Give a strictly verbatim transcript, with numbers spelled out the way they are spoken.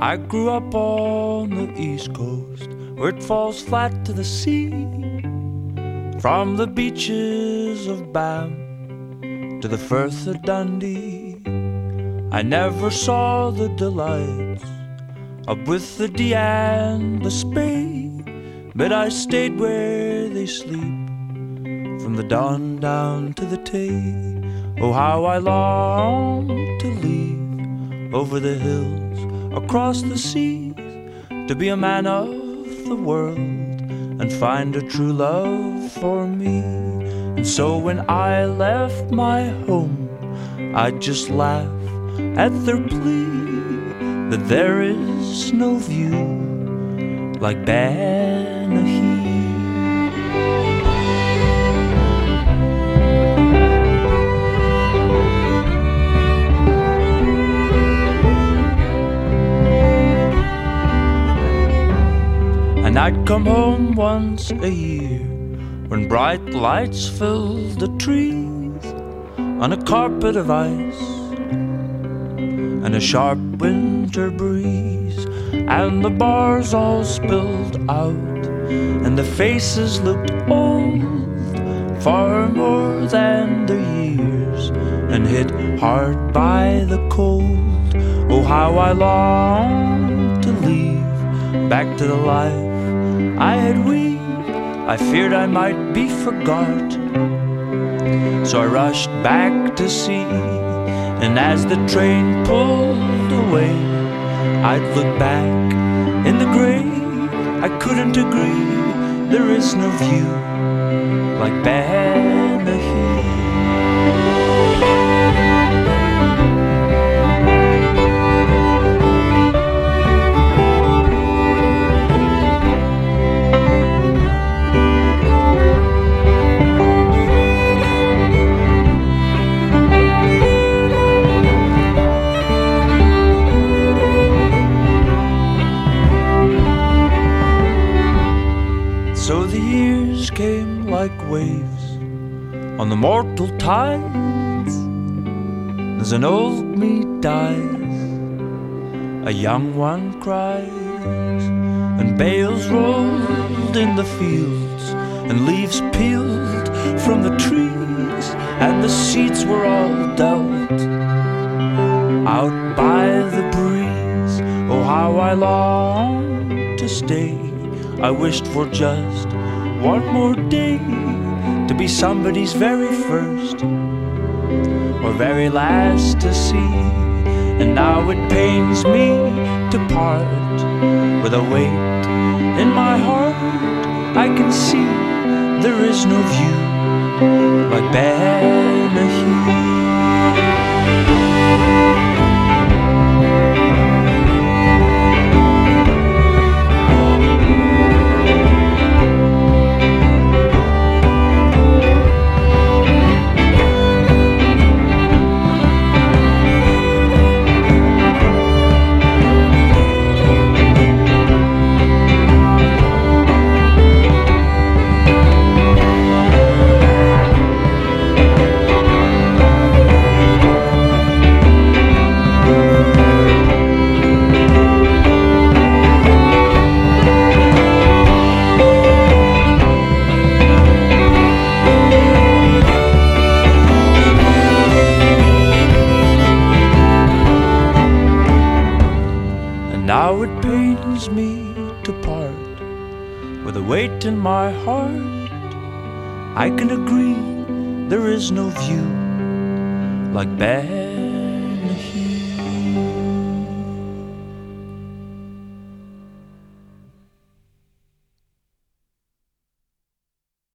I grew up on the East Coast, where it falls flat to the sea. From the beaches of Banff to the Firth of Dundee, I never saw the delights up with the Dee and the Spey, but I stayed where they sleep from the dawn down to the Tay. Oh, how I long to leave over the hills, across the seas, to be a man of the world and find a true love for me. And so when I left my home, I'd just laugh at their plea that there is no view like Bannaghy. And I'd come home once a year when bright lights filled the trees on a carpet of ice and a sharp winter breeze, and the bars all spilled out and the faces looked old, far more than their years, and hit hard by the cold. Oh, how I longed to leave back to the life I had weaved. I feared I might be forgot, so I rushed back to sea. And as the train pulled away, I'd look back in the grey. I couldn't agree, there is no view like Bannaghy. So the years came like waves on the mortal tides. As an old me dies, a young one cries, and bales rolled in the fields, and leaves peeled from the trees, and the seeds were all dealt out by the breeze. Oh, how I longed to stay. I wished for just one more day, to be somebody's very first or very last to see. And now it pains me to part with a weight in my heart. I can see there is no view like Bannaghy. Now it pains me to part with a weight in my heart. I can agree there is no view like Bannaghy.